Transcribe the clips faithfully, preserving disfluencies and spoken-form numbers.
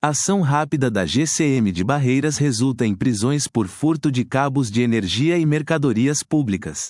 Ação rápida da G C M de Barreiras resulta em prisões por furto de cabos de energia e mercadorias públicas.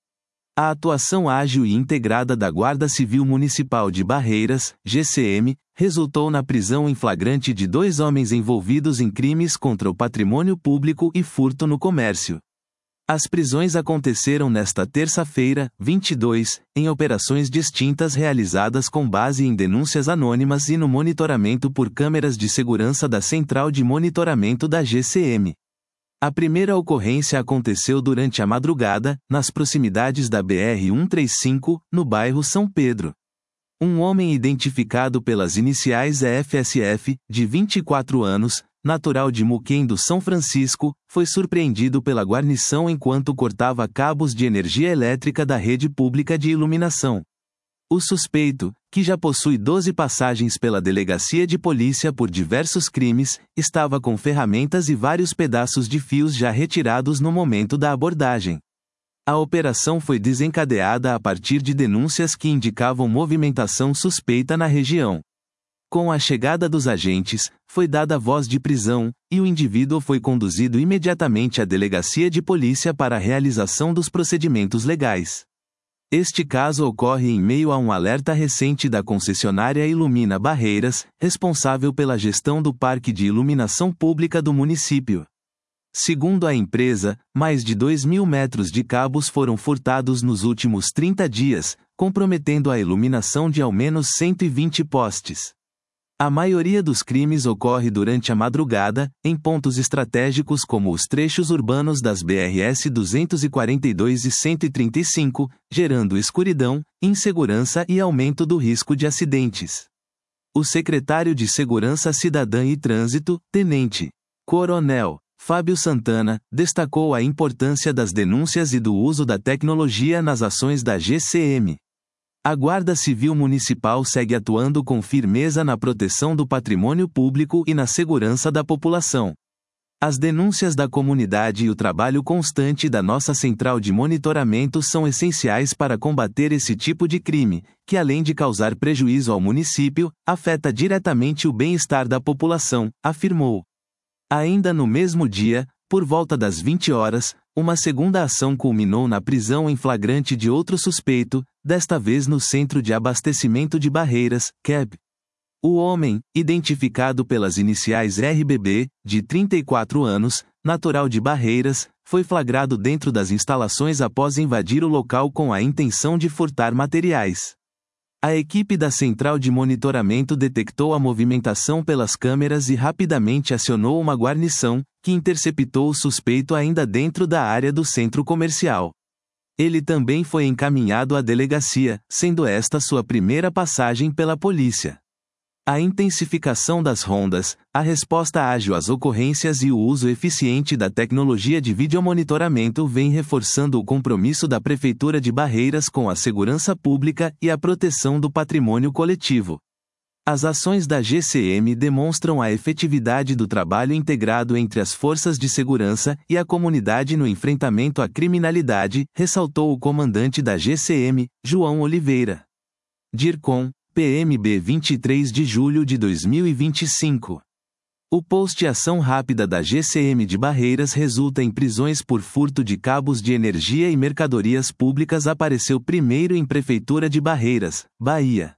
A atuação ágil e integrada da Guarda Civil Municipal de Barreiras, G C M, resultou na prisão em flagrante de dois homens envolvidos em crimes contra o patrimônio público e furto no comércio. As prisões aconteceram nesta terça-feira, vinte e dois, em operações distintas realizadas com base em denúncias anônimas e no monitoramento por câmeras de segurança da Central de Monitoramento da G C M. A primeira ocorrência aconteceu durante a madrugada, nas proximidades da B R cento e trinta e cinco, no bairro São Pedro. Um homem identificado pelas iniciais E F S F, de vinte e quatro anos, natural de Muquem do São Francisco, foi surpreendido pela guarnição enquanto cortava cabos de energia elétrica da rede pública de iluminação. O suspeito, que já possui doze passagens pela delegacia de polícia por diversos crimes, estava com ferramentas e vários pedaços de fios já retirados no momento da abordagem. A operação foi desencadeada a partir de denúncias que indicavam movimentação suspeita na região. Com a chegada dos agentes, foi dada voz de prisão, e o indivíduo foi conduzido imediatamente à delegacia de polícia para a realização dos procedimentos legais. Este caso ocorre em meio a um alerta recente da concessionária Ilumina Barreiras, responsável pela gestão do parque de iluminação pública do município. Segundo a empresa, mais de dois mil metros de cabos foram furtados nos últimos trinta dias, comprometendo a iluminação de ao menos cento e vinte postes. A maioria dos crimes ocorre durante a madrugada, em pontos estratégicos como os trechos urbanos das B R S duzentos e quarenta e dois e cento e trinta e cinco, gerando escuridão, insegurança e aumento do risco de acidentes. O secretário de Segurança Cidadã e Trânsito, Tenente Coronel Fábio Santana, destacou a importância das denúncias e do uso da tecnologia nas ações da G C M. A Guarda Civil Municipal segue atuando com firmeza na proteção do patrimônio público e na segurança da população. As denúncias da comunidade e o trabalho constante da nossa central de monitoramento são essenciais para combater esse tipo de crime, que além de causar prejuízo ao município, afeta diretamente o bem-estar da população, afirmou. Ainda no mesmo dia, por volta das vinte horas, uma segunda ação culminou na prisão em flagrante de outro suspeito, desta vez no Centro de Abastecimento de Barreiras, C A B. O homem, identificado pelas iniciais R B B, de trinta e quatro anos, natural de Barreiras, foi flagrado dentro das instalações após invadir o local com a intenção de furtar materiais. A equipe da Central de Monitoramento detectou a movimentação pelas câmeras e rapidamente acionou uma guarnição, que interceptou o suspeito ainda dentro da área do centro comercial. Ele também foi encaminhado à delegacia, sendo esta sua primeira passagem pela polícia. A intensificação das rondas, a resposta ágil às ocorrências e o uso eficiente da tecnologia de videomonitoramento vem reforçando o compromisso da Prefeitura de Barreiras com a segurança pública e a proteção do patrimônio coletivo. As ações da G C M demonstram a efetividade do trabalho integrado entre as forças de segurança e a comunidade no enfrentamento à criminalidade, ressaltou o comandante da G C M, João Oliveira. DIRCOM, P M B vinte e três de julho de dois mil e vinte e cinco. O post Ação Rápida da G C M de Barreiras resulta em prisões por furto de cabos de energia e mercadorias públicas apareceu primeiro em Prefeitura de Barreiras, Bahia.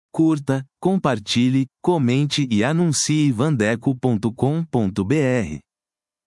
Curta, compartilhe, comente e anuncie vandeco ponto com ponto br.